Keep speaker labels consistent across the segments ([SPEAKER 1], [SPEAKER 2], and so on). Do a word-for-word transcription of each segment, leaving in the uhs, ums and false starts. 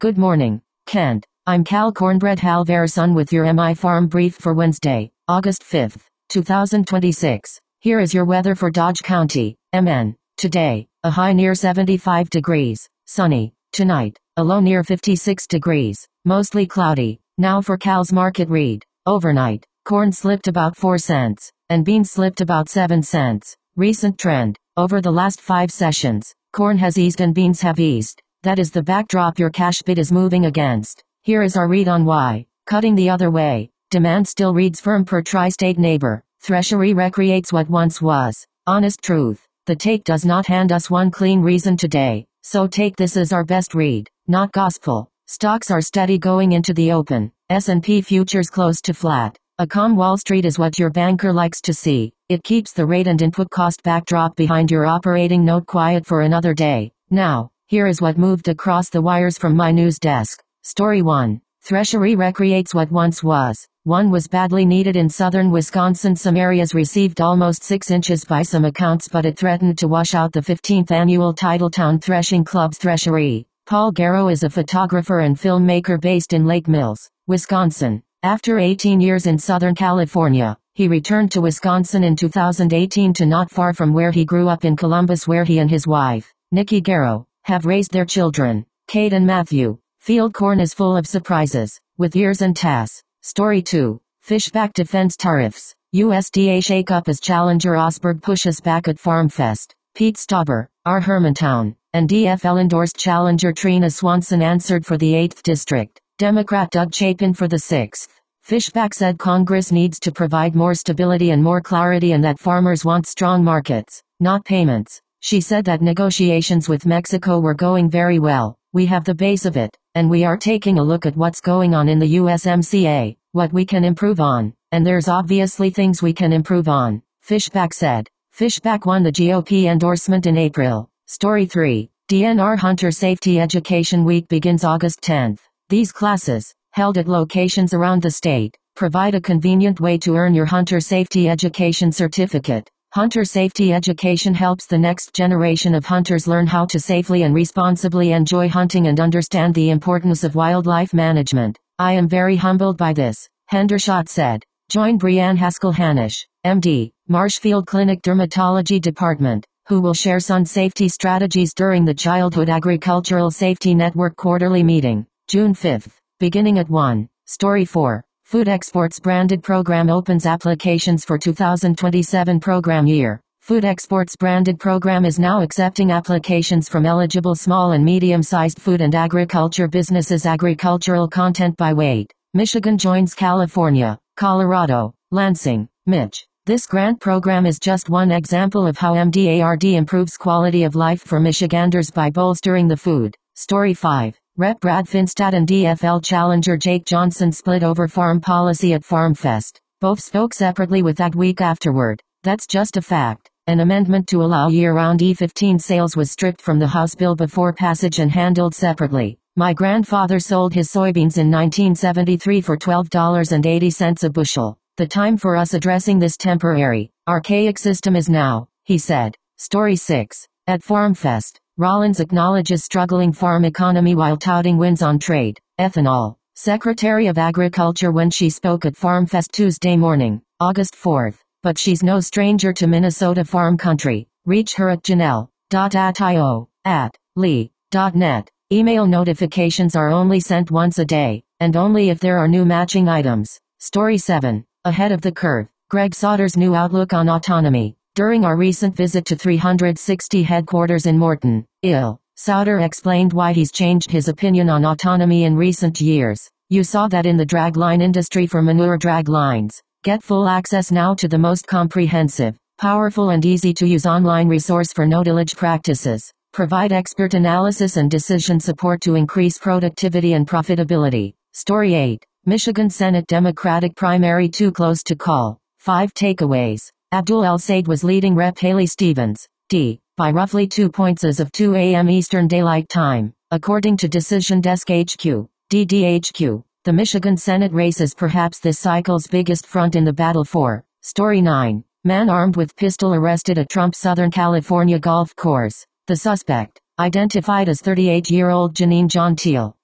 [SPEAKER 1] Good morning, Kent. I'm Cal Cornbread Halverson with your M I Farm Brief for Wednesday, August fifth, two thousand twenty-six. Here is your weather for Dodge County, M N. Today, a high near seventy-five degrees, sunny. Tonight, a low near fifty-six degrees, mostly cloudy. Now for Cal's market read. Overnight, corn slipped about four cents, and beans slipped about seven cents. Recent trend. Over the last five sessions, corn has eased and beans have eased. That is the backdrop your cash bid is moving against. Here is our read on why. Cutting the other way. Demand still reads firm per tri-state neighbor. Treasury recreates what once was. Honest truth. The take does not hand us one clean reason today. So take this as our best read, not gospel. Stocks are steady going into the open. S and P futures close to flat. A calm Wall Street is what your banker likes to see. It keeps the rate and input cost backdrop behind your operating note quiet for another day. Now, here is what moved across the wires from my news desk. Story one. Treasury recreates what once was. One was badly needed in southern Wisconsin. Some areas received almost six inches by some accounts, but it threatened to wash out the fifteenth annual Titletown Threshing Club's Threshery. Paul Garrow is a photographer and filmmaker based in Lake Mills, Wisconsin. After eighteen years in Southern California, he returned to Wisconsin in two thousand eighteen to not far from where he grew up in Columbus, where he and his wife, Nikki Garrow, have raised their children, Kate and Matthew. Field corn is full of surprises, with ears and tass. Story two. Fishback defends tariffs. U S D A shakeup as challenger Osberg pushes back at FarmFest. Pete Stauber, our Hermantown, and D F L-endorsed challenger Trina Swanson answered for the eighth District. Democrat Doug Chapin for the sixth. Fishback said Congress needs to provide more stability and more clarity, and that farmers want strong markets, not payments. She said that negotiations with Mexico were going very well. We have the base of it, and we are taking a look at what's going on in the U S M C A, what we can improve on, and there's obviously things we can improve on, Fishback said. Fishback won the G O P endorsement in April. Story three. D N R Hunter Safety Education Week begins August tenth. These classes, held at locations around the state, provide a convenient way to earn your Hunter Safety Education certificate. Hunter Safety Education helps the next generation of hunters learn how to safely and responsibly enjoy hunting and understand the importance of wildlife management. I am very humbled by this, Hendershot said. Join Brianne Haskell-Hanish, M D, Marshfield Clinic Dermatology Department, who will share sun safety strategies during the Childhood Agricultural Safety Network quarterly meeting, June fifth, beginning at one. Story four. Food Exports Branded Program opens applications for two thousand twenty-seven program year. Food Exports Branded Program is now accepting applications from eligible small and medium-sized food and agriculture businesses. Agricultural content by weight. Michigan joins California, Colorado, Lansing, Mich. This grant program is just one example of how M D A R D improves quality of life for Michiganders by bolstering the food. Story five. Representative Brad Finstad and D F L challenger Jake Johnson split over farm policy at FarmFest. Both spoke separately with Ag Week afterward. That's just a fact. An amendment to allow year-round E fifteen sales was stripped from the House bill before passage and handled separately. My grandfather sold his soybeans in nineteen seventy-three for twelve dollars and eighty cents a bushel. The time for us addressing this temporary, archaic system is now, he said. Story six. At FarmFest, Rollins acknowledges struggling farm economy while touting wins on trade, ethanol. Secretary of Agriculture when she spoke at FarmFest Tuesday morning, August fourth. But she's no stranger to Minnesota farm country. Reach her at janelle dot attio at lee dot net. Email notifications are only sent once a day, and only if there are new matching items. Story seven. Ahead of the curve. Greg Sauter's new outlook on autonomy. During our recent visit to three sixty headquarters in Morton, Ill, Sauter explained why he's changed his opinion on autonomy in recent years. You saw that in the dragline industry for manure drag lines. Get full access now to the most comprehensive, powerful and easy to use online resource for no tillage practices. Provide expert analysis and decision support to increase productivity and profitability. Story eight. Michigan Senate Democratic primary too close to call. Five takeaways. Abdul El-Sayed was leading Representative Haley Stevens, D, by roughly two points as of two a m Eastern Daylight Time, according to Decision Desk H Q, D D H Q. The Michigan Senate race is perhaps this cycle's biggest front in the battle for. Story nine. Man armed with pistol arrested at Trump Southern California golf course. The suspect, identified as thirty-eight-year-old Janine John Teal,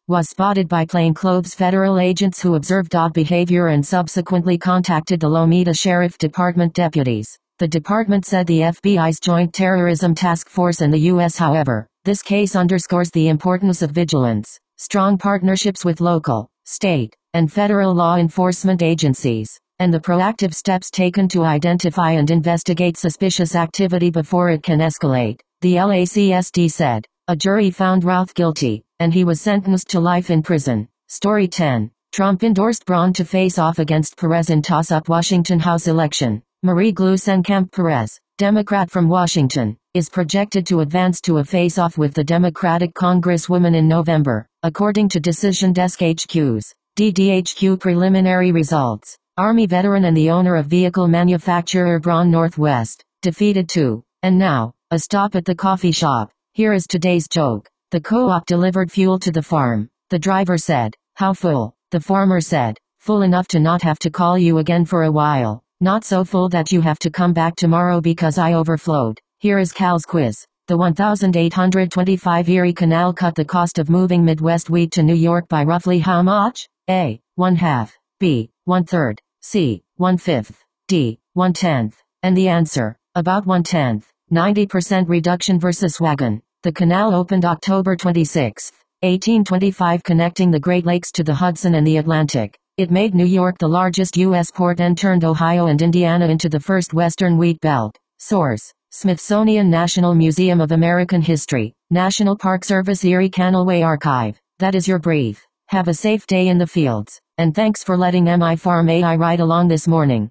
[SPEAKER 1] was spotted by plainclothes federal agents who observed odd behavior and subsequently contacted the Lomita Sheriff Department deputies. The department said the F B I's Joint Terrorism Task Force and the U S However, this case underscores the importance of vigilance, strong partnerships with local, state, and federal law enforcement agencies, and the proactive steps taken to identify and investigate suspicious activity before it can escalate, the L A C S D said. A jury found Routh guilty, and he was sentenced to life in prison. Story ten. Trump endorsed Braun to face off against Perez in toss-up Washington House election. Marie Gluesenkamp Perez, Democrat from Washington, is projected to advance to a face-off with the Democratic Congresswoman in November, according to Decision Desk H Q's D D H Q preliminary results. Army veteran and the owner of vehicle manufacturer Braun Northwest, defeated two. And now, a stop at the coffee shop. Here is today's joke. The co-op delivered fuel to the farm. The driver said, "How full?" The farmer said, "Full enough to not have to call you again for a while. Not so full that you have to come back tomorrow because I overflowed." Here is Cal's quiz. The eighteen twenty-five Erie Canal cut the cost of moving Midwest wheat to New York by roughly how much? A. One half. B. One third. C. One fifth. D. One tenth. And the answer, about one tenth. ninety percent reduction versus wagon. The canal opened October twenty-sixth, eighteen twenty-five, connecting the Great Lakes to the Hudson and the Atlantic. It made New York the largest U S port and turned Ohio and Indiana into the first Western wheat belt. Source: Smithsonian National Museum of American History, National Park Service Erie Canalway Archive. That is your brief. Have a safe day in the fields, and thanks for letting M I Farm A I ride along this morning.